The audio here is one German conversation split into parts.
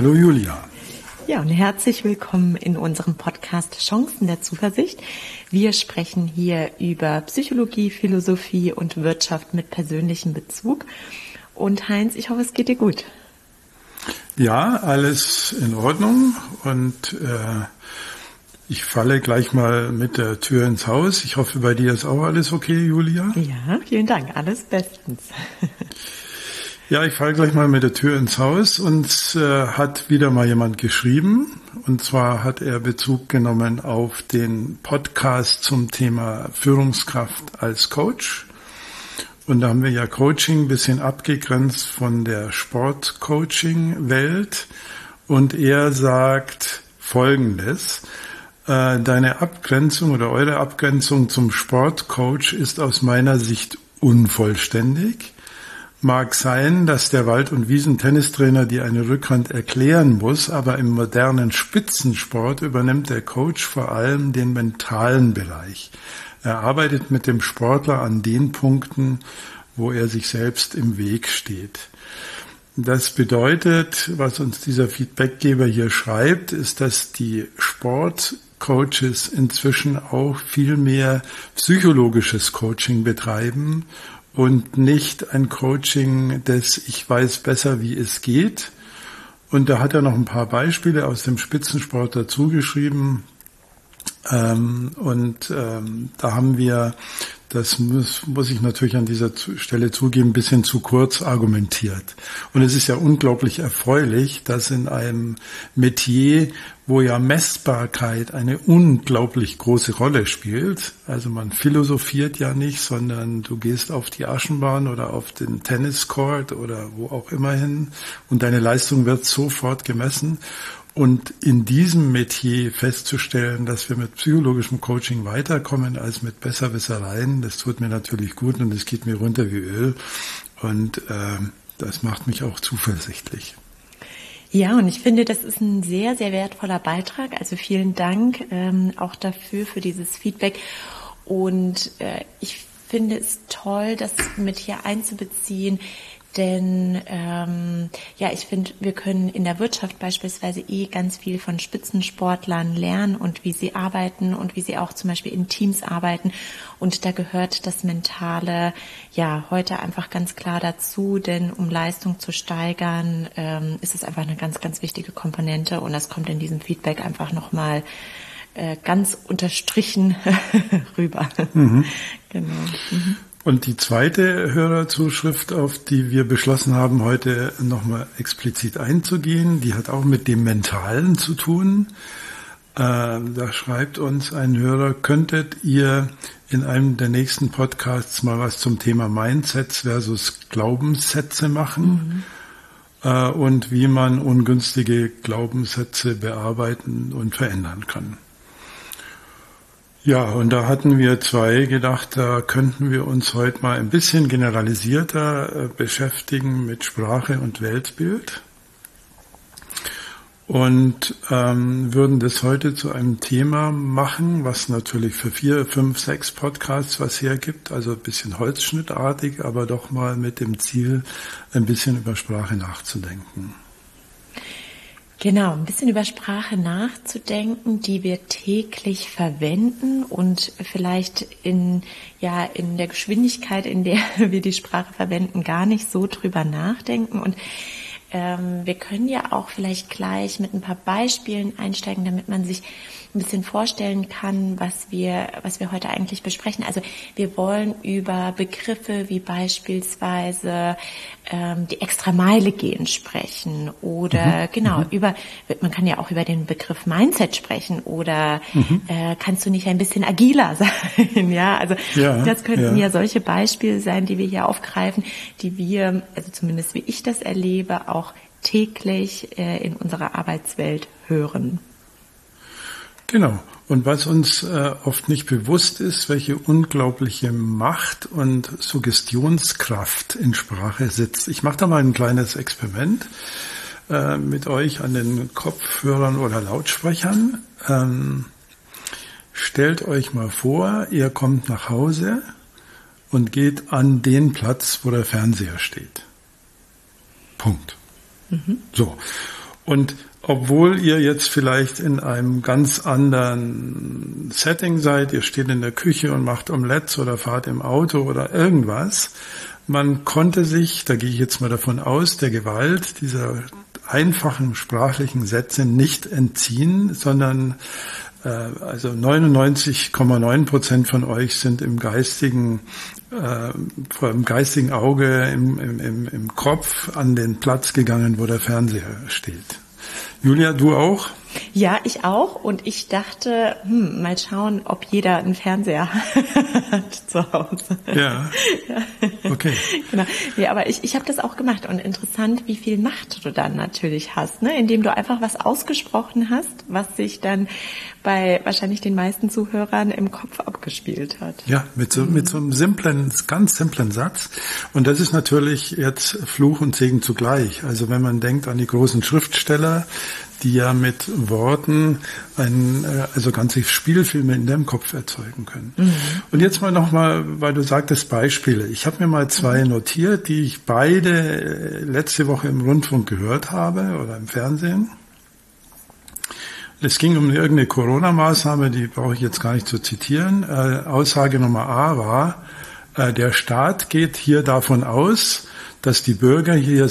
Hallo Julia. Ja, und herzlich willkommen in unserem Podcast Chancen der Zuversicht. Wir sprechen hier über Psychologie, Philosophie und Wirtschaft mit persönlichem Bezug. Und Heinz, ich hoffe, es geht dir gut. Ja, alles in Ordnung und ich falle gleich mal mit der Tür ins Haus. Ich hoffe, bei dir ist auch alles okay, Julia? Ja, vielen Dank, alles bestens. Ja, ich falle gleich mal mit der Tür ins Haus. Uns hat wieder mal jemand geschrieben. Und zwar hat er Bezug genommen auf den Podcast zum Thema Führungskraft als Coach. Und da haben wir ja Coaching ein bisschen abgegrenzt von der Sport-Coaching-Welt. Und er sagt Folgendes: Deine Abgrenzung oder eure Abgrenzung zum Sportcoach ist aus meiner Sicht unvollständig. Mag sein, dass der Wald- und Wiesentennistrainer dir eine Rückhand erklären muss, aber im modernen Spitzensport übernimmt der Coach vor allem den mentalen Bereich. Er arbeitet mit dem Sportler an den Punkten, wo er sich selbst im Weg steht. Das bedeutet, was uns dieser Feedbackgeber hier schreibt, ist, dass die Sportcoaches inzwischen auch viel mehr psychologisches Coaching betreiben und nicht ein Coaching des Ich weiß besser, wie es geht. Und da hat er noch ein paar Beispiele aus dem Spitzensport dazu geschrieben. Da haben wir, das muss ich natürlich an dieser Stelle zugeben, ein bisschen zu kurz argumentiert. Und es ist ja unglaublich erfreulich, dass in einem Metier, wo ja Messbarkeit eine unglaublich große Rolle spielt, also man philosophiert ja nicht, sondern du gehst auf die Aschenbahn oder auf den Tenniscourt oder wo auch immer hin und deine Leistung wird sofort gemessen. Und in diesem Metier festzustellen, dass wir mit psychologischem Coaching weiterkommen als mit Besserwissereien, das tut mir natürlich gut und es geht mir runter wie Öl. Und das macht mich auch zuversichtlich. Ja, und ich finde, das ist ein sehr, sehr wertvoller Beitrag. Also vielen Dank auch dafür, für dieses Feedback. Und ich finde es toll, das mit hier einzubeziehen. Denn ich finde, wir können in der Wirtschaft beispielsweise ganz viel von Spitzensportlern lernen und wie sie arbeiten und wie sie auch zum Beispiel in Teams arbeiten. Und da gehört das Mentale ja heute einfach ganz klar dazu, denn um Leistung zu steigern, ist es einfach eine ganz, ganz wichtige Komponente. Und das kommt in diesem Feedback einfach nochmal ganz unterstrichen rüber. Mhm. Genau. Mhm. Und die zweite Hörerzuschrift, auf die wir beschlossen haben, heute nochmal explizit einzugehen, die hat auch mit dem Mentalen zu tun. Da schreibt uns ein Hörer, könntet ihr in einem der nächsten Podcasts mal was zum Thema Mindsets versus Glaubenssätze machen? Und wie man ungünstige Glaubenssätze bearbeiten und verändern kann. Ja, und da hatten wir zwei gedacht, da könnten wir uns heute mal ein bisschen generalisierter beschäftigen mit Sprache und Weltbild und würden das heute zu einem Thema machen, was natürlich für 4, 5, 6 Podcasts was hergibt, also ein bisschen holzschnittartig, aber doch mal mit dem Ziel, ein bisschen über Sprache nachzudenken. Genau, ein bisschen über Sprache nachzudenken, die wir täglich verwenden und vielleicht in der Geschwindigkeit, in der wir die Sprache verwenden, gar nicht so drüber nachdenken. Und wir können ja auch vielleicht gleich mit ein paar Beispielen einsteigen, damit man sich ein bisschen vorstellen kann, was wir heute eigentlich besprechen. Also wir wollen über Begriffe wie beispielsweise die Extrameile gehen sprechen oder man kann ja auch über den Begriff Mindset sprechen oder kannst du nicht ein bisschen agiler sein? Ja, also das könnten ja solche Beispiele sein, die wir hier aufgreifen, die wir, also zumindest wie ich das erlebe, auch täglich in unserer Arbeitswelt hören. Genau. Und was uns oft nicht bewusst ist, welche unglaubliche Macht und Suggestionskraft in Sprache sitzt. Ich mache da mal ein kleines Experiment mit euch an den Kopfhörern oder Lautsprechern. Stellt euch mal vor, ihr kommt nach Hause und geht an den Platz, wo der Fernseher steht. Punkt. So. Und obwohl ihr jetzt vielleicht in einem ganz anderen Setting seid, ihr steht in der Küche und macht Omelettes oder fahrt im Auto oder irgendwas, man konnte sich, da gehe ich jetzt mal davon aus, der Gewalt dieser einfachen sprachlichen Sätze nicht entziehen, sondern also 99,9% von euch sind im geistigen Auge, im Kopf an den Platz gegangen, wo der Fernseher steht. Julia, du auch? Ja, ich auch. Und ich dachte, mal schauen, ob jeder einen Fernseher hat zu Hause. Ja. Okay. Genau. Nee, aber ich habe das auch gemacht. Und interessant, wie viel Macht du dann natürlich hast, ne? Indem du einfach was ausgesprochen hast, was sich dann bei wahrscheinlich den meisten Zuhörern im Kopf abgespielt hat. Ja, mit so einem ganz simplen Satz. Und das ist natürlich jetzt Fluch und Segen zugleich. Also wenn man denkt an die großen Schriftsteller, die ja mit Worten also ganze Spielfilme in deinem Kopf erzeugen können. Mhm. Und jetzt mal nochmal, weil du sagtest Beispiele. Ich habe mir mal 2 notiert, die ich beide letzte Woche im Rundfunk gehört habe oder im Fernsehen. Es ging um irgendeine Corona-Maßnahme, die brauche ich jetzt gar nicht zu zitieren. Aussage Nummer A war, der Staat geht hier davon aus, dass die Bürger hier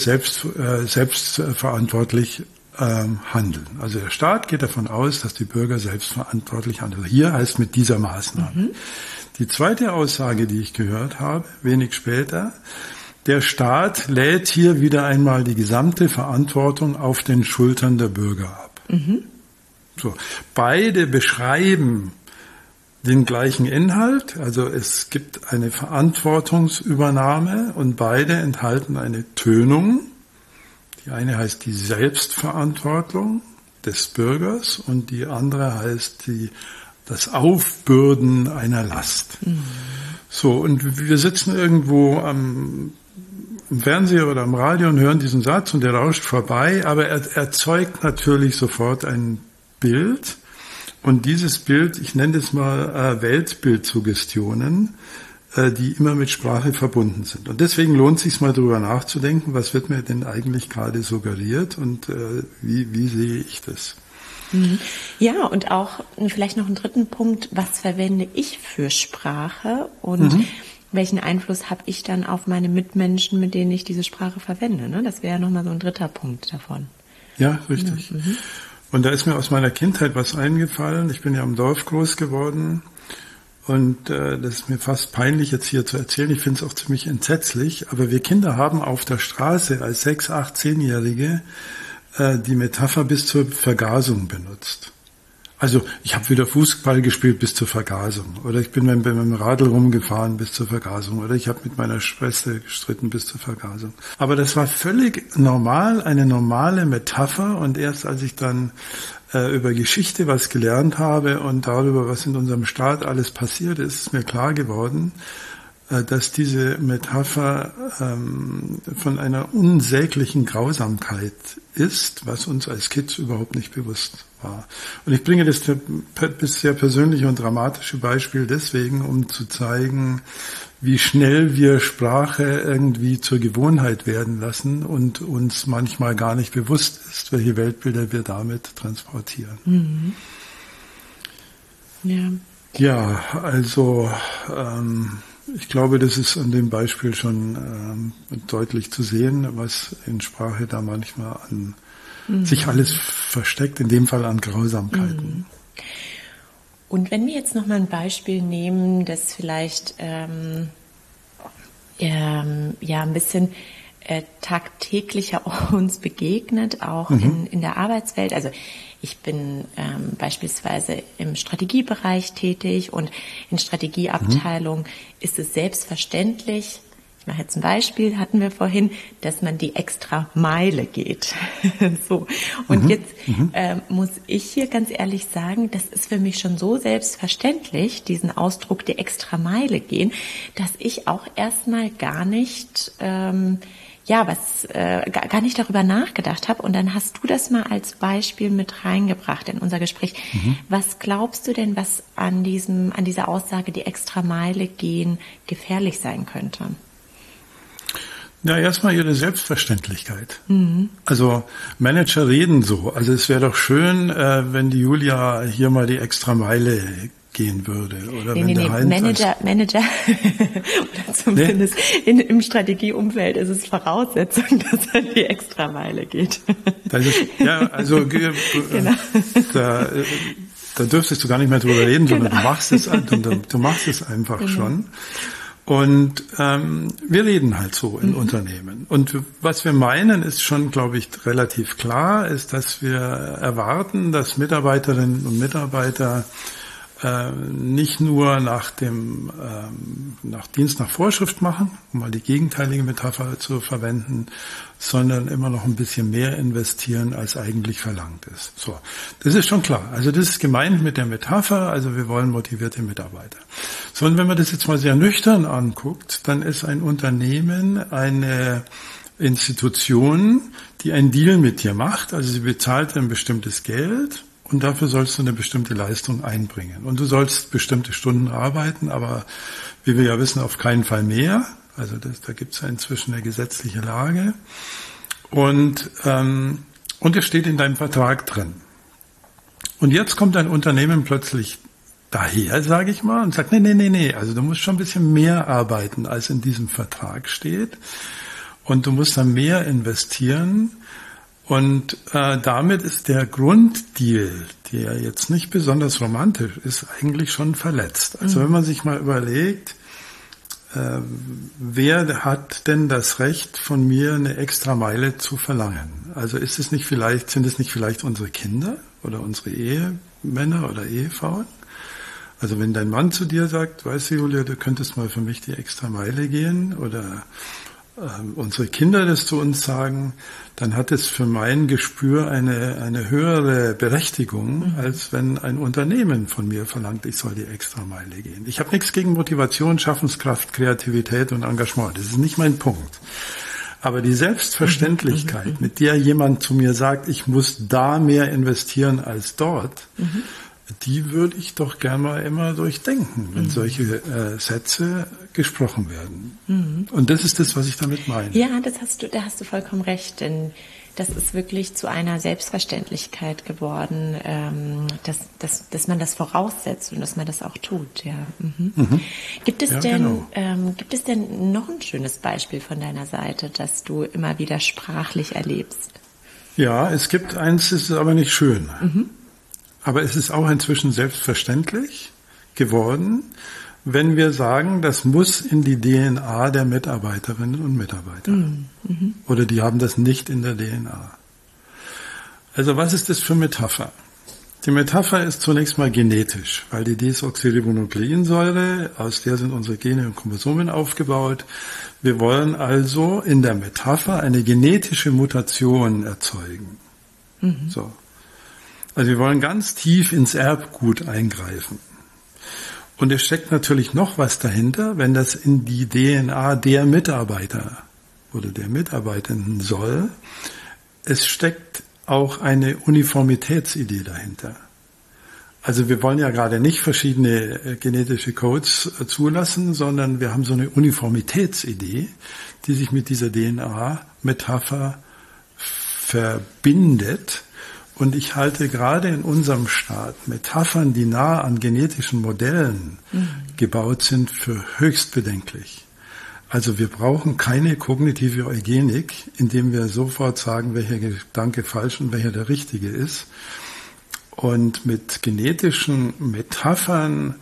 selbstverantwortlich handeln. Also der Staat geht davon aus, dass die Bürger selbstverantwortlich handeln. Hier heißt mit dieser Maßnahme. Mhm. Die zweite Aussage, die ich gehört habe, wenig später, der Staat lädt hier wieder einmal die gesamte Verantwortung auf den Schultern der Bürger ab. Mhm. So, beide beschreiben den gleichen Inhalt, also es gibt eine Verantwortungsübernahme und beide enthalten eine Tönung. Die eine heißt die Selbstverantwortung des Bürgers und die andere heißt das Aufbürden einer Last. Mhm. So, und wir sitzen irgendwo im Fernseher oder am Radio und hören diesen Satz und der rauscht vorbei, aber er erzeugt natürlich sofort ein Bild. Und dieses Bild, ich nenne es mal Weltbildsuggestionen, die immer mit Sprache verbunden sind. Und deswegen lohnt es sich mal drüber nachzudenken, was wird mir denn eigentlich gerade suggeriert und wie sehe ich das? Ja, und auch vielleicht noch einen dritten Punkt, was verwende ich für Sprache und welchen Einfluss habe ich dann auf meine Mitmenschen, mit denen ich diese Sprache verwende? Ne? Das wäre nochmal so ein dritter Punkt davon. Ja, richtig. Mhm. Und da ist mir aus meiner Kindheit was eingefallen. Ich bin ja am Dorf groß geworden und das ist mir fast peinlich jetzt hier zu erzählen. Ich finde es auch ziemlich entsetzlich. Aber wir Kinder haben auf der Straße als 6-, 8-, 10-Jährige die Metapher bis zur Vergasung benutzt. Also ich habe wieder Fußball gespielt bis zur Vergasung oder ich bin mit dem Radl rumgefahren bis zur Vergasung oder ich habe mit meiner Schwester gestritten bis zur Vergasung. Aber das war völlig normal, eine normale Metapher und erst als ich dann über Geschichte was gelernt habe und darüber, was in unserem Staat alles passiert ist, ist mir klar geworden, dass diese Metapher von einer unsäglichen Grausamkeit ist, was uns als Kids überhaupt nicht bewusst war. Und ich bringe das sehr persönliche und dramatische Beispiel deswegen, um zu zeigen, wie schnell wir Sprache irgendwie zur Gewohnheit werden lassen und uns manchmal gar nicht bewusst ist, welche Weltbilder wir damit transportieren. Mhm. Ja. Ja, also ich glaube, das ist an dem Beispiel schon deutlich zu sehen, was in Sprache da manchmal an sich alles versteckt, in dem Fall an Grausamkeiten. Und wenn wir jetzt nochmal ein Beispiel nehmen, das vielleicht ein bisschen tagtäglicher uns begegnet, auch in der Arbeitswelt. Also ich bin beispielsweise im Strategiebereich tätig und in Strategieabteilung ist es selbstverständlich, ich mache jetzt ein Beispiel, hatten wir vorhin, dass man die extra Meile geht. So. Und jetzt muss ich hier ganz ehrlich sagen, das ist für mich schon so selbstverständlich, diesen Ausdruck die extra Meile gehen, dass ich auch erstmal gar nicht gar nicht darüber nachgedacht habe. Und dann hast du das mal als Beispiel mit reingebracht in unser Gespräch. Was glaubst du denn, was an dieser Aussage, die extra Meile gehen, gefährlich sein könnte? Ja, erstmal ihre Selbstverständlichkeit. Also Manager reden so. Also es wäre doch schön, wenn die Julia hier mal die Extrameile gehen würde. Oder wenn der Heinz Manager oder zumindest im Strategieumfeld ist es Voraussetzung, dass er die Extrameile geht. Also genau. Da dürftest du gar nicht mehr drüber reden, sondern du machst es einfach schon. Und wir reden halt so in Unternehmen. Und was wir meinen, ist schon, glaube ich, relativ klar, ist, dass wir erwarten, dass Mitarbeiterinnen und Mitarbeiter nicht nur nach Dienst nach Vorschrift machen, um mal die gegenteilige Metapher zu verwenden, sondern immer noch ein bisschen mehr investieren, als eigentlich verlangt ist. So, das ist schon klar. Also das ist gemeint mit der Metapher, also wir wollen motivierte Mitarbeiter. So, und wenn man das jetzt mal sehr nüchtern anguckt, dann ist ein Unternehmen eine Institution, die einen Deal mit dir macht, also sie bezahlt ein bestimmtes Geld, und dafür sollst du eine bestimmte Leistung einbringen. Und du sollst bestimmte Stunden arbeiten, aber wie wir ja wissen, auf keinen Fall mehr. Also da gibt es ja inzwischen eine gesetzliche Lage. Und es steht in deinem Vertrag drin. Und jetzt kommt ein Unternehmen plötzlich daher, sage ich mal, und sagt, nee, also du musst schon ein bisschen mehr arbeiten, als in diesem Vertrag steht. Und du musst da mehr investieren. Und damit ist der Grunddeal, der jetzt nicht besonders romantisch ist, eigentlich schon verletzt. Also wenn man sich mal überlegt, wer hat denn das Recht, von mir eine Extrameile zu verlangen? Also sind es nicht vielleicht unsere Kinder oder unsere Ehemänner oder Ehefrauen? Also wenn dein Mann zu dir sagt, weißt du, Julia, du könntest mal für mich die Extrameile gehen, oder unsere Kinder das zu uns sagen, dann hat es für mein Gespür eine höhere Berechtigung, als wenn ein Unternehmen von mir verlangt, ich soll die Extrameile gehen. Ich habe nichts gegen Motivation, Schaffenskraft, Kreativität und Engagement. Das ist nicht mein Punkt. Aber die Selbstverständlichkeit, mit der jemand zu mir sagt, ich muss da mehr investieren als dort, die würde ich doch gerne mal immer durchdenken, wenn solche Sätze gesprochen werden. Und das ist das, was ich damit meine. Ja, da hast du vollkommen recht, denn das ist wirklich zu einer Selbstverständlichkeit geworden, dass man das voraussetzt und dass man das auch tut. Ja. Gibt es denn noch ein schönes Beispiel von deiner Seite, das du immer wieder sprachlich erlebst? Ja, es gibt eins, das ist aber nicht schön. Aber es ist auch inzwischen selbstverständlich geworden, wenn wir sagen, das muss in die DNA der Mitarbeiterinnen und Mitarbeiter. Oder die haben das nicht in der DNA. Also was ist das für Metapher? Die Metapher ist zunächst mal genetisch, weil die Desoxyribonukleinsäure, aus der sind unsere Gene und Chromosomen aufgebaut. Wir wollen also in der Metapher eine genetische Mutation erzeugen. So. Also wir wollen ganz tief ins Erbgut eingreifen. Und es steckt natürlich noch was dahinter, wenn das in die DNA der Mitarbeiter oder der Mitarbeitenden soll. Es steckt auch eine Uniformitätsidee dahinter. Also wir wollen ja gerade nicht verschiedene genetische Codes zulassen, sondern wir haben so eine Uniformitätsidee, die sich mit dieser DNA-Metapher verbindet. Und ich halte gerade in unserem Staat Metaphern, die nah an genetischen Modellen gebaut sind, für höchst bedenklich. Also wir brauchen keine kognitive Eugenik, indem wir sofort sagen, welcher Gedanke falsch und welcher der richtige ist. Und mit genetischen Metaphern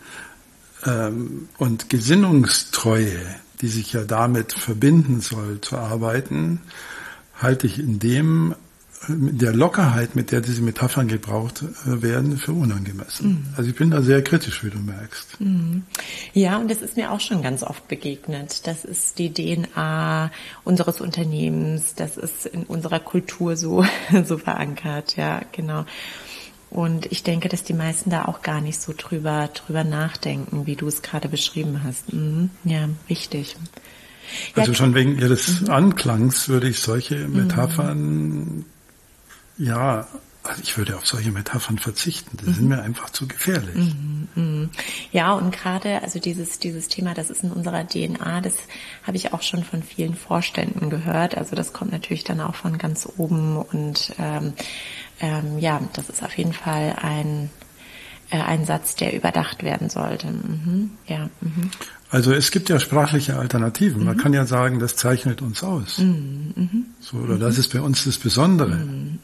und Gesinnungstreue, die sich ja damit verbinden soll, zu arbeiten, halte ich in der Lockerheit, mit der diese Metaphern gebraucht werden, für unangemessen. Also ich bin da sehr kritisch, wie du merkst. Ja, und das ist mir auch schon ganz oft begegnet. Das ist die DNA unseres Unternehmens, das ist in unserer Kultur so verankert, ja, genau. Und ich denke, dass die meisten da auch gar nicht so drüber nachdenken, wie du es gerade beschrieben hast. Ja, richtig. Also schon wegen ihres Anklangs würde ich solche Metaphern, also ich würde auf solche Metaphern verzichten. Die sind mir einfach zu gefährlich. Ja, und gerade, also dieses Thema, das ist in unserer DNA, das habe ich auch schon von vielen Vorständen gehört. Also das kommt natürlich dann auch von ganz oben und ja, das ist auf jeden Fall ein Satz, der überdacht werden sollte. Ja. Also es gibt ja sprachliche Alternativen. Man kann ja sagen, das zeichnet uns aus. So, oder das ist bei uns das Besondere.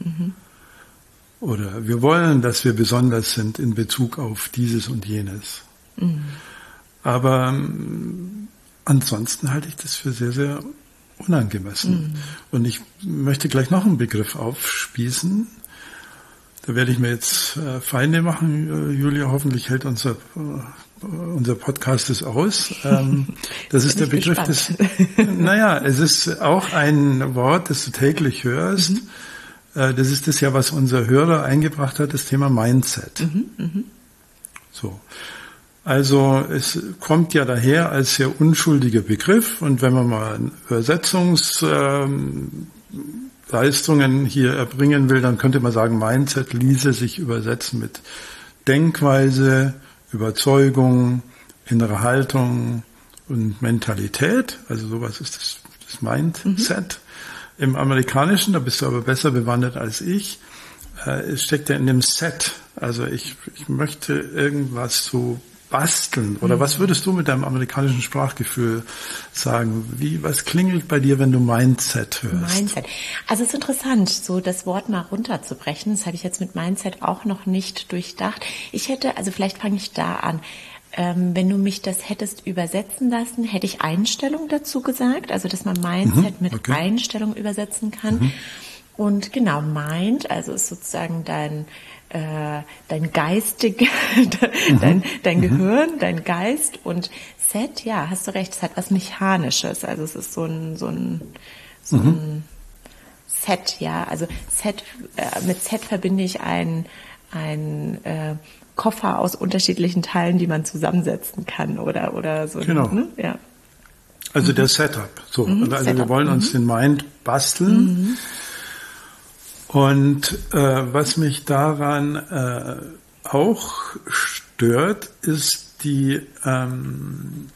Oder wir wollen, dass wir besonders sind in Bezug auf dieses und jenes. Aber ansonsten halte ich das für sehr, sehr unangemessen. Und ich möchte gleich noch einen Begriff aufspießen. Da werde ich mir jetzt Feinde machen. Julia, hoffentlich hält unser Podcast es aus. Das ist der Begriff des, naja, es ist auch ein Wort, das du täglich hörst. Das ist das ja, was unser Hörer eingebracht hat, das Thema Mindset. So. Also es kommt ja daher als sehr unschuldiger Begriff, und wenn man mal Übersetzungsleistungen hier erbringen will, dann könnte man sagen, Mindset ließe sich übersetzen mit Denkweise, Überzeugung, innere Haltung und Mentalität. Also sowas ist das Mindset. Im Amerikanischen, da bist du aber besser bewandert als ich, es steckt ja in dem Set. Also ich möchte irgendwas so basteln. Oder was würdest du mit deinem amerikanischen Sprachgefühl sagen? Was klingelt bei dir, wenn du Mindset hörst? Mindset. Also es ist interessant, so das Wort mal runterzubrechen. Das habe ich jetzt mit Mindset auch noch nicht durchdacht. Also vielleicht fange ich da an. Wenn du mich das hättest übersetzen lassen, hätte ich Einstellung dazu gesagt. Also dass man Mindset mit Einstellung übersetzen kann. Und genau, Mind, also ist sozusagen dein geistig, dein Gehirn, dein Geist, und Set, ja, hast du recht, es hat was Mechanisches, also es ist so ein Set, ja, also Set, mit Set verbinde ich ein Koffer aus unterschiedlichen Teilen, die man zusammensetzen kann oder so. Genau. Ne? Ja. Also der Setup. So, also Setup. Wir wollen uns den Mind basteln. Und was mich daran auch stört, ist die in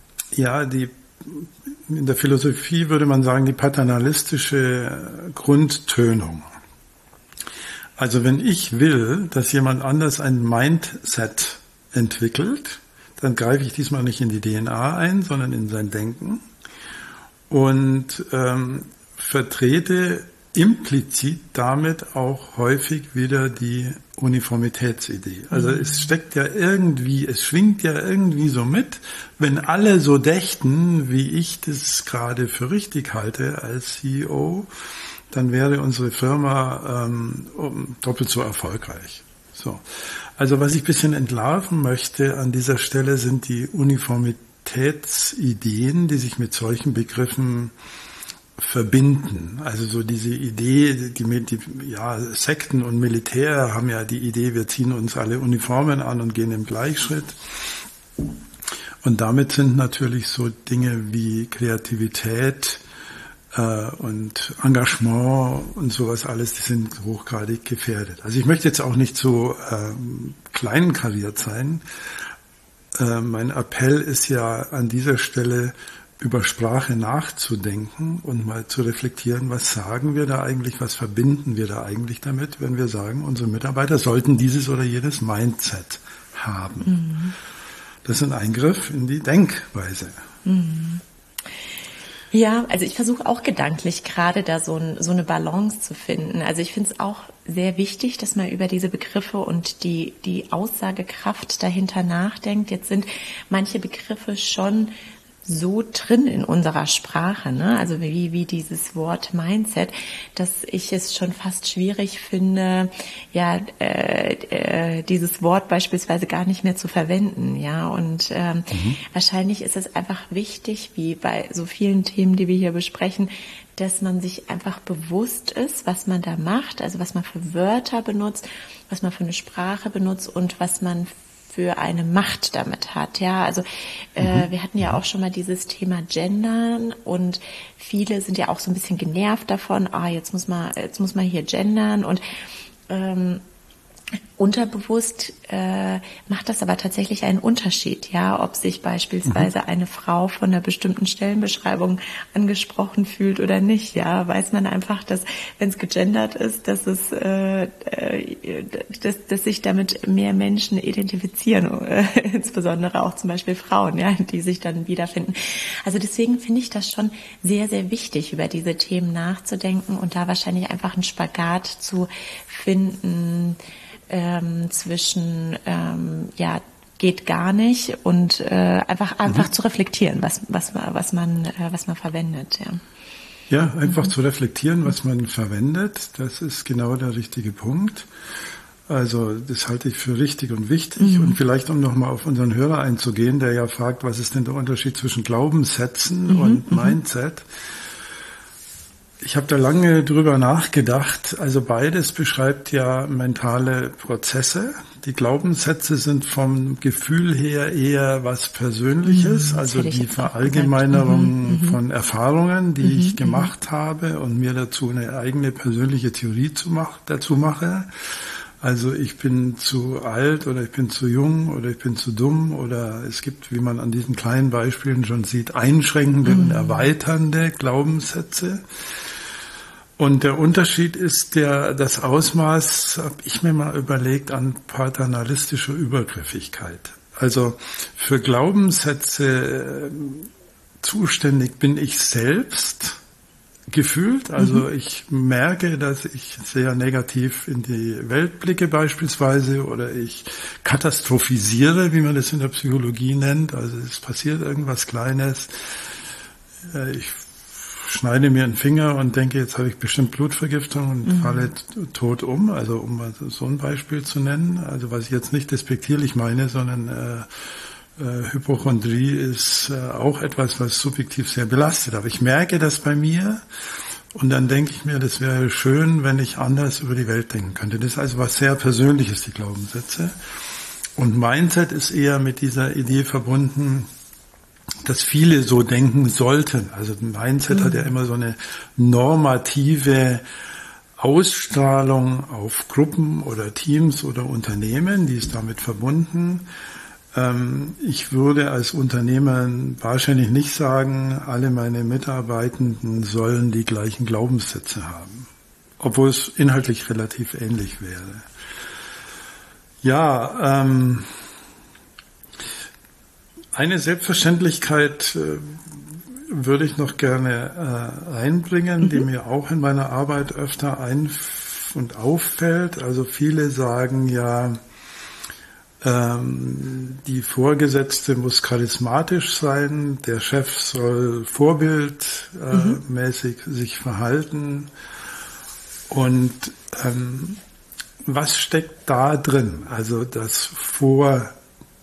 der Philosophie würde man sagen, die paternalistische Grundtönung. Also wenn ich will, dass jemand anders ein Mindset entwickelt, dann greife ich diesmal nicht in die DNA ein, sondern in sein Denken und vertrete implizit damit auch häufig wieder die Uniformitätsidee. Also es schwingt ja irgendwie so mit, wenn alle so dächten, wie ich das gerade für richtig halte als CEO, dann wäre unsere Firma doppelt so erfolgreich. So. Also was ich ein bisschen entlarven möchte an dieser Stelle sind die Uniformitätsideen, die sich mit solchen Begriffen verbinden. Also so diese Idee, Sekten und Militär haben ja die Idee, wir ziehen uns alle Uniformen an und gehen im Gleichschritt. Und damit sind natürlich so Dinge wie Kreativität und Engagement und sowas alles, die sind hochgradig gefährdet. Also ich möchte jetzt auch nicht so kleinkariert sein. Mein Appell ist ja an dieser Stelle, über Sprache nachzudenken und mal zu reflektieren, was sagen wir da eigentlich, was verbinden wir da eigentlich damit, wenn wir sagen, unsere Mitarbeiter sollten dieses oder jenes Mindset haben. Das ist ein Eingriff in die Denkweise. Ja, also ich versuche auch gedanklich gerade da so eine Balance zu finden. Also ich finde es auch sehr wichtig, dass man über diese Begriffe und die Aussagekraft dahinter nachdenkt. Jetzt sind manche Begriffe schon so drin in unserer Sprache, ne? Also wie dieses Wort Mindset, dass ich es schon fast schwierig finde, dieses Wort beispielsweise gar nicht mehr zu verwenden, ja. Und wahrscheinlich ist es einfach wichtig, wie bei so vielen Themen, die wir hier besprechen, dass man sich einfach bewusst ist, was man da macht, also was man für Wörter benutzt, was man für eine Sprache benutzt und was man für eine Macht damit hat, ja, also wir hatten ja auch schon mal dieses Thema Gendern und viele sind ja auch so ein bisschen genervt davon, jetzt muss man hier gendern und Unterbewusst macht das aber tatsächlich einen Unterschied, ja, ob sich beispielsweise eine Frau von einer bestimmten Stellenbeschreibung angesprochen fühlt oder nicht, ja, weiß man einfach, dass wenn es gegendert ist, dass sich damit mehr Menschen identifizieren, insbesondere auch zum Beispiel Frauen, ja, die sich dann wiederfinden. Also deswegen finde ich das schon sehr, sehr wichtig, über diese Themen nachzudenken und da wahrscheinlich einfach einen Spagat zu finden zwischen geht gar nicht und einfach zu reflektieren, was man verwendet, ja. Ja, einfach zu reflektieren, was man verwendet, das ist genau der richtige Punkt. Also das halte ich für richtig und wichtig. Und vielleicht, um nochmal auf unseren Hörer einzugehen, der ja fragt, was ist denn der Unterschied zwischen Glaubenssätzen und Mindset? Ich habe da lange drüber nachgedacht. Also beides beschreibt ja mentale Prozesse. Die Glaubenssätze sind vom Gefühl her eher was Persönliches, also die Verallgemeinerung von Erfahrungen, die ich gemacht habe und mir dazu eine eigene persönliche Theorie dazu mache. Also ich bin zu alt oder ich bin zu jung oder ich bin zu dumm oder es gibt, wie man an diesen kleinen Beispielen schon sieht, einschränkende und erweiternde Glaubenssätze. Und der Unterschied ist das Ausmaß, habe ich mir mal überlegt, an paternalistischer Übergriffigkeit. Also für Glaubenssätze zuständig bin ich selbst gefühlt. Also ich merke, dass ich sehr negativ in die Welt blicke beispielsweise oder ich katastrophisiere, wie man das in der Psychologie nennt. Also es passiert irgendwas Kleines. Ich schneide mir einen Finger und denke, jetzt habe ich bestimmt Blutvergiftung und falle tot um. Also um mal so ein Beispiel zu nennen. Also was ich jetzt nicht despektierlich meine, sondern Hypochondrie ist auch etwas, was subjektiv sehr belastet. Aber ich merke das bei mir und dann denke ich mir, das wäre schön, wenn ich anders über die Welt denken könnte. Das ist also was sehr Persönliches, die Glaubenssätze. Und Mindset ist eher mit dieser Idee verbunden, dass viele so denken sollten. Also Mindset hat ja immer so eine normative Ausstrahlung auf Gruppen oder Teams oder Unternehmen, die ist damit verbunden. Ich würde als Unternehmer wahrscheinlich nicht sagen, alle meine Mitarbeitenden sollen die gleichen Glaubenssätze haben, obwohl es inhaltlich relativ ähnlich wäre. Ja, eine Selbstverständlichkeit würde ich noch gerne einbringen, die mir auch in meiner Arbeit öfter auffällt. Also viele sagen ja, die Vorgesetzte muss charismatisch sein, der Chef soll vorbildmäßig sich verhalten. Und was steckt da drin? Also das Vorbild.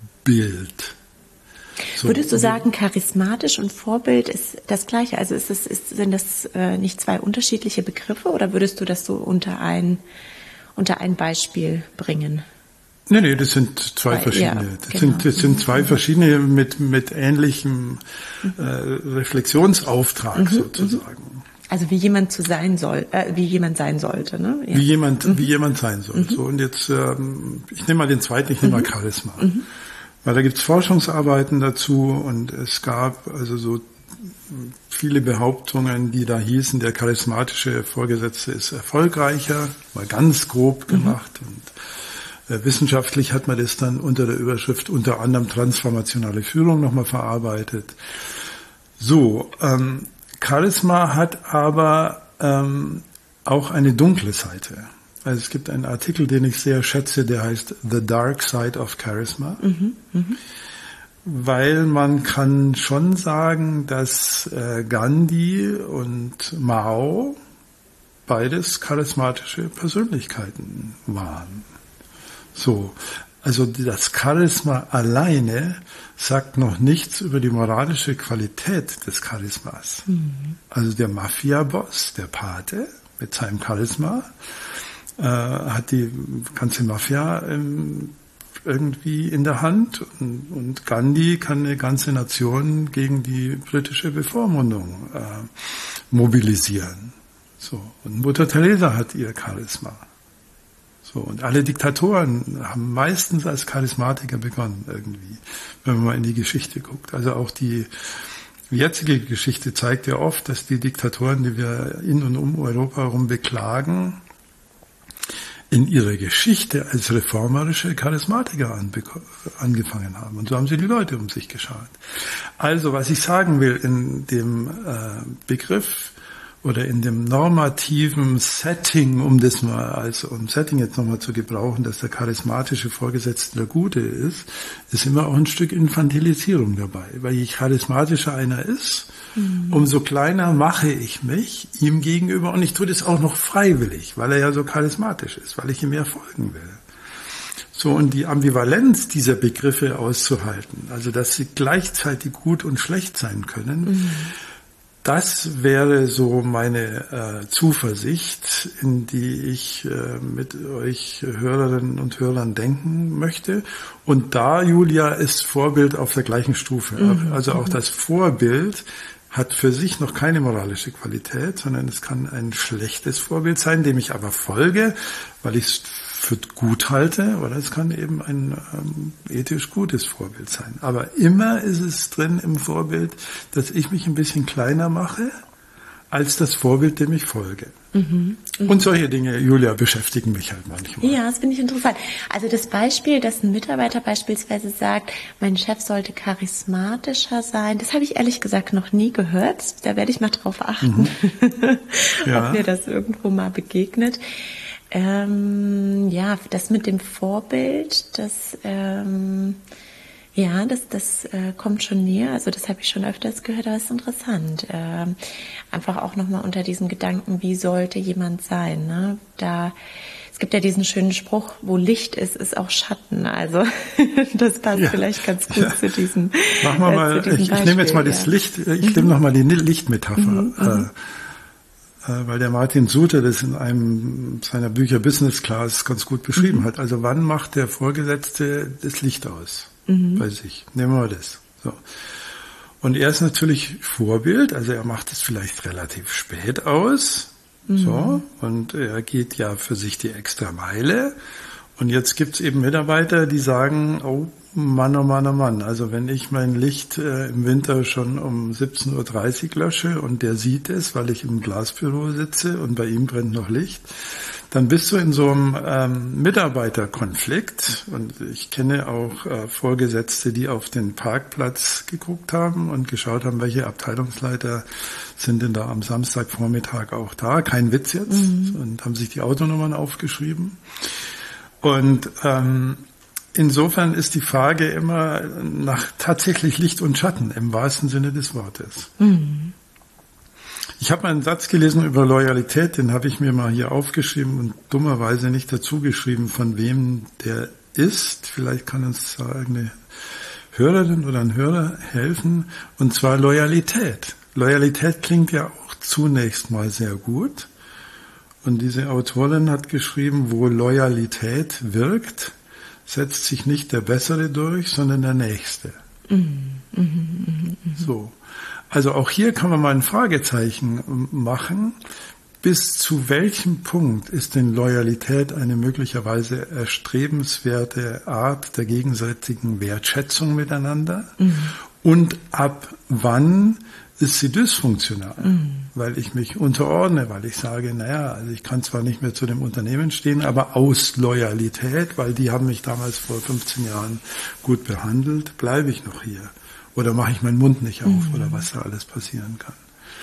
So. Würdest du sagen, charismatisch und Vorbild ist das Gleiche? Also sind das nicht zwei unterschiedliche Begriffe oder würdest du das so unter ein Beispiel bringen? Nee, das sind zwei verschiedene. Das sind zwei verschiedene mit ähnlichem Reflexionsauftrag sozusagen. Also wie jemand sein sollte, ne? Ja. Wie jemand sein soll. So, und jetzt, ich nehme mal den zweiten, ich nehme mal Charisma. Weil da gibt's Forschungsarbeiten dazu und es gab also so viele Behauptungen, die da hießen, der charismatische Vorgesetzte ist erfolgreicher, mal ganz grob gemacht. Und wissenschaftlich hat man das dann unter der Überschrift unter anderem transformationale Führung nochmal verarbeitet. So, Charisma hat aber auch eine dunkle Seite. Also es gibt einen Artikel, den ich sehr schätze, der heißt The Dark Side of Charisma. Weil man kann schon sagen, dass Gandhi und Mao beides charismatische Persönlichkeiten waren. So, also das Charisma alleine sagt noch nichts über die moralische Qualität des Charismas. Also der Mafia-Boss, der Pate mit seinem Charisma, hat die ganze Mafia irgendwie in der Hand und Gandhi kann eine ganze Nation gegen die britische Bevormundung mobilisieren. So, und Mutter Teresa hat ihr Charisma. So, So, und alle Diktatoren haben meistens als Charismatiker begonnen irgendwie, wenn man mal in die Geschichte guckt. Also auch die jetzige Geschichte zeigt ja oft, dass die Diktatoren, die wir in und um Europa herum beklagen, in ihrer Geschichte als reformerische Charismatiker angefangen haben. Und so haben sie die Leute um sich geschaut. Also, was ich sagen will, in dem Begriff oder in dem normativen Setting, um Setting jetzt nochmal zu gebrauchen, dass der charismatische Vorgesetzte der Gute ist immer auch ein Stück Infantilisierung dabei. Weil je charismatischer einer ist, umso kleiner mache ich mich ihm gegenüber, und ich tue das auch noch freiwillig, weil er ja so charismatisch ist, weil ich ihm mehr folgen will. So, und die Ambivalenz dieser Begriffe auszuhalten, also dass sie gleichzeitig gut und schlecht sein können, das wäre so meine Zuversicht, in die ich mit euch Hörerinnen und Hörern denken möchte. Und da, Julia, ist Vorbild auf der gleichen Stufe. Also auch das Vorbild hat für sich noch keine moralische Qualität, sondern es kann ein schlechtes Vorbild sein, dem ich aber folge, weil ich es für gut halte, oder es kann eben ein ethisch gutes Vorbild sein. Aber immer ist es drin im Vorbild, dass ich mich ein bisschen kleiner mache als das Vorbild, dem ich folge. Und solche Dinge, Julia, beschäftigen mich halt manchmal. Ja, das finde ich interessant. Also das Beispiel, dass ein Mitarbeiter beispielsweise sagt, mein Chef sollte charismatischer sein, das habe ich ehrlich gesagt noch nie gehört. Da werde ich mal drauf achten, ob mir das irgendwo mal begegnet. Das mit dem Vorbild, das kommt schon näher. Also das habe ich schon öfters gehört, aber das ist interessant. Einfach auch nochmal unter diesem Gedanken, wie sollte jemand sein? Ne? Es gibt ja diesen schönen Spruch, wo Licht ist, ist auch Schatten. Also das passt vielleicht ganz gut zu diesem. Machen wir mal. Ich nehme jetzt mal das Licht. Ich nehme nochmal die Lichtmetapher. Weil der Martin Suter das in einem seiner Bücher Business Class ganz gut beschrieben hat. Also wann macht der Vorgesetzte das Licht aus bei sich? Nehmen wir mal das. So. Und er ist natürlich Vorbild, also er macht es vielleicht relativ spät aus. So, und er geht ja für sich die extra Meile. Und jetzt gibt's eben Mitarbeiter, die sagen, oh Mann, oh Mann, oh Mann. Also wenn ich mein Licht im Winter schon um 17:30 Uhr lösche und der sieht es, weil ich im Glasbüro sitze und bei ihm brennt noch Licht, dann bist du in so einem Mitarbeiterkonflikt. Und ich kenne auch Vorgesetzte, die auf den Parkplatz geguckt haben und geschaut haben, welche Abteilungsleiter sind denn da am Samstagvormittag auch da. Kein Witz jetzt. Und haben sich die Autonummern aufgeschrieben. Und insofern ist die Frage immer nach tatsächlich Licht und Schatten im wahrsten Sinne des Wortes. Ich habe einen Satz gelesen über Loyalität, den habe ich mir mal hier aufgeschrieben und dummerweise nicht dazu geschrieben, von wem der ist. Vielleicht kann uns eine Hörerin oder ein Hörer helfen. Und zwar Loyalität. Loyalität klingt ja auch zunächst mal sehr gut. Und diese Autorin hat geschrieben, wo Loyalität wirkt, setzt sich nicht der Bessere durch, sondern der Nächste. So. Also auch hier kann man mal ein Fragezeichen machen. Bis zu welchem Punkt ist denn Loyalität eine möglicherweise erstrebenswerte Art der gegenseitigen Wertschätzung miteinander? Und ab wann ist sie dysfunktional? Weil ich mich unterordne, weil ich sage, also ich kann zwar nicht mehr zu dem Unternehmen stehen, aber aus Loyalität, weil die haben mich damals vor 15 Jahren gut behandelt, bleibe ich noch hier. Oder mache ich meinen Mund nicht auf oder was da alles passieren kann.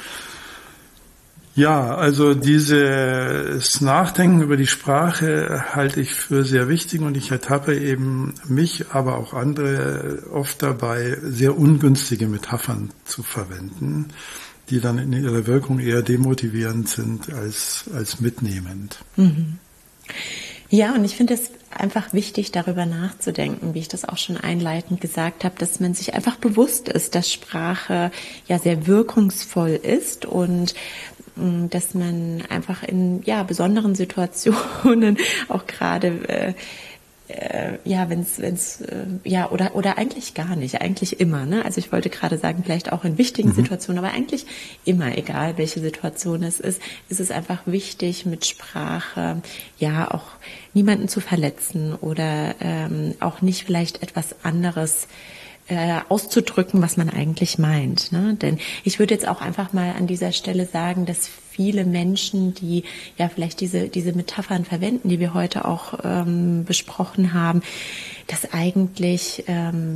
Ja, also dieses Nachdenken über die Sprache halte ich für sehr wichtig und ich ertappe eben mich, aber auch andere oft dabei, sehr ungünstige Metaphern zu verwenden, die dann in ihrer Wirkung eher demotivierend sind als mitnehmend. Ja, und ich finde es einfach wichtig, darüber nachzudenken, wie ich das auch schon einleitend gesagt habe, dass man sich einfach bewusst ist, dass Sprache ja sehr wirkungsvoll ist und dass man einfach in besonderen Situationen auch gerade oder eigentlich gar nicht, eigentlich immer, ne? Also ich wollte gerade sagen, vielleicht auch in wichtigen Situationen, aber eigentlich immer, egal welche Situation es ist es einfach wichtig, mit Sprache, ja, auch niemanden zu verletzen oder auch nicht vielleicht etwas anderes auszudrücken, was man eigentlich meint, ne? Denn ich würde jetzt auch einfach mal an dieser Stelle sagen, dass viele Menschen, die ja vielleicht diese Metaphern verwenden, die wir heute auch besprochen haben, das eigentlich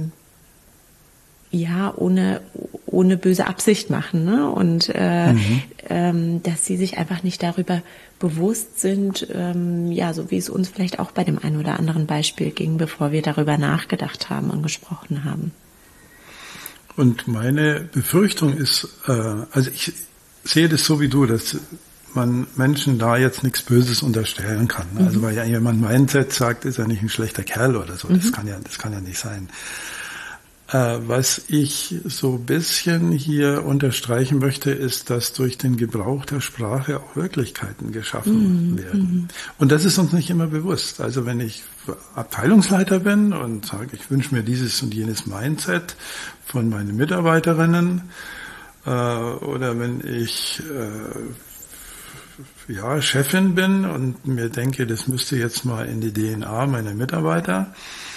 ohne böse Absicht machen, ne? Und dass sie sich einfach nicht darüber bewusst sind, so wie es uns vielleicht auch bei dem einen oder anderen Beispiel ging, bevor wir darüber nachgedacht haben und gesprochen haben. Und meine Befürchtung ist, also ich sehe das so wie du, dass man Menschen da jetzt nichts Böses unterstellen kann. Also weil ja jemand Mindset sagt, ist er nicht ein schlechter Kerl oder so. Das kann ja nicht sein. Was ich so ein bisschen hier unterstreichen möchte, ist, dass durch den Gebrauch der Sprache auch Wirklichkeiten geschaffen werden. Und das ist uns nicht immer bewusst. Also wenn ich Abteilungsleiter bin und sage, ich wünsche mir dieses und jenes Mindset von meinen Mitarbeiterinnen, oder wenn ich Chefin bin und mir denke, das müsste jetzt mal in die DNA meiner Mitarbeiter,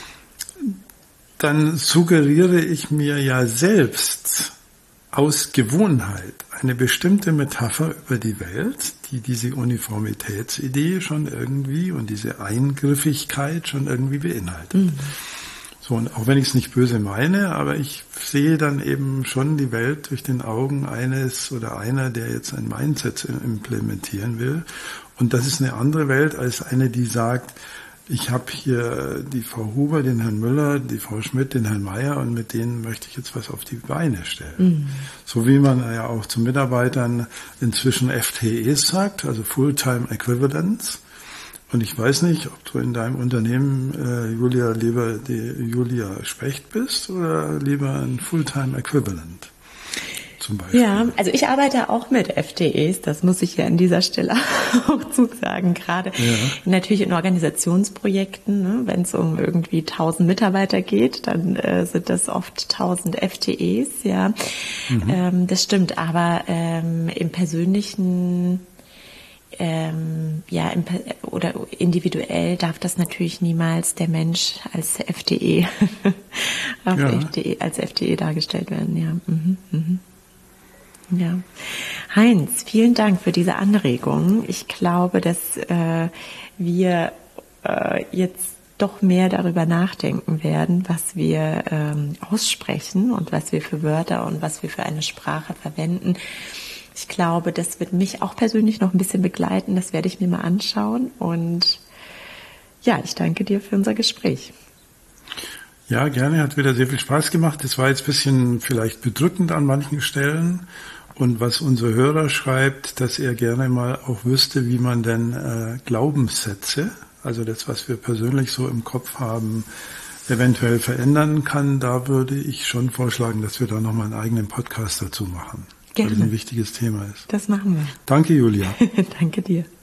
dann suggeriere ich mir ja selbst aus Gewohnheit eine bestimmte Metapher über die Welt, die diese Uniformitätsidee schon irgendwie und diese Eingriffigkeit schon irgendwie beinhaltet. So, und auch wenn ich es nicht böse meine, aber ich sehe dann eben schon die Welt durch den Augen eines oder einer, der jetzt ein Mindset implementieren will. Und das ist eine andere Welt als eine, die sagt, ich habe hier die Frau Huber, den Herrn Müller, die Frau Schmidt, den Herrn Meier und mit denen möchte ich jetzt was auf die Beine stellen. So wie man ja auch zu Mitarbeitern inzwischen FTEs sagt, also Fulltime Equivalents. Und ich weiß nicht, ob du in deinem Unternehmen, Julia, lieber die Julia Specht bist oder lieber ein Fulltime Equivalent. Zum Beispiel. Ja, also ich arbeite auch mit FTEs, das muss ich ja an dieser Stelle auch zusagen, gerade natürlich in Organisationsprojekten, ne, wenn es um irgendwie 1000 Mitarbeiter geht, dann sind das oft 1000 FTEs, ja. Das stimmt, aber im persönlichen oder individuell darf das natürlich niemals der Mensch als FTE als FTE dargestellt werden, ja. Ja. Heinz, vielen Dank für diese Anregung. Ich glaube, dass wir jetzt doch mehr darüber nachdenken werden, was wir aussprechen und was wir für Wörter und was wir für eine Sprache verwenden. Ich glaube, das wird mich auch persönlich noch ein bisschen begleiten. Das werde ich mir mal anschauen. Und ja, ich danke dir für unser Gespräch. Ja, gerne. Hat wieder sehr viel Spaß gemacht. Es war jetzt ein bisschen vielleicht bedrückend an manchen Stellen. Und was unser Hörer schreibt, dass er gerne mal auch wüsste, wie man denn Glaubenssätze, also das, was wir persönlich so im Kopf haben, eventuell verändern kann. Da würde ich schon vorschlagen, dass wir da nochmal einen eigenen Podcast dazu machen. Gerne. Weil das ein wichtiges Thema ist. Das machen wir. Danke, Julia. Danke dir.